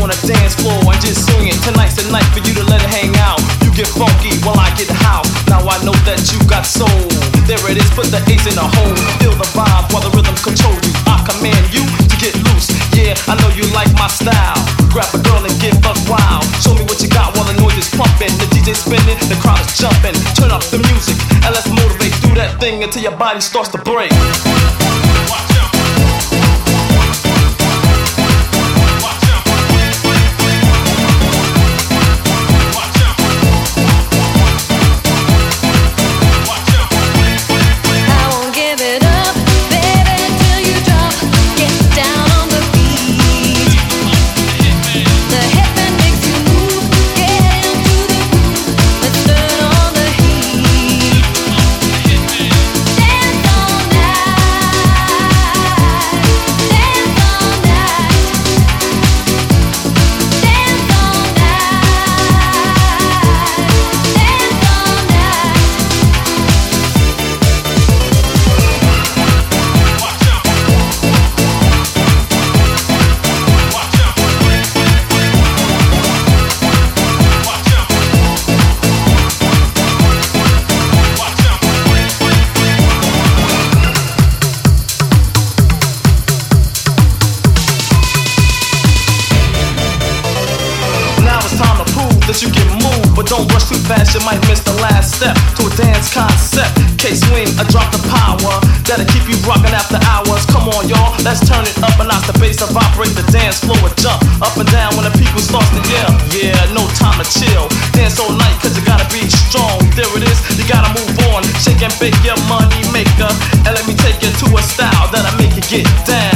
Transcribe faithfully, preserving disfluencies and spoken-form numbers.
on a dance floor and just swing it. Tonight's the night for you to let it hang out. You get funky while I get house. Now I know that you got soul. There it is, put the ace in the hole. Feel the vibe while the rhythm control you. I command you to get loose. Yeah, I know you like my style. Grab a girl and get buck wild. Show me what you got while the noise is pumping. The D J spinning, the crowd is jumping. Turn up the music and let's motivate. Do that thing until your body starts to break. You can move, but don't rush too fast, you might miss the last step to a dance concept. K-swing, a drop the power that'll keep you rocking after hours. Come on, y'all, let's turn it up and out the bass to vibrate the dance floor and jump up and down when the people starts to yell. Yeah, no time to chill. Dance all night, cause you gotta be strong. There it is, you gotta move on. Shake and bake your money maker, and let me take you to a style that'll make you get down.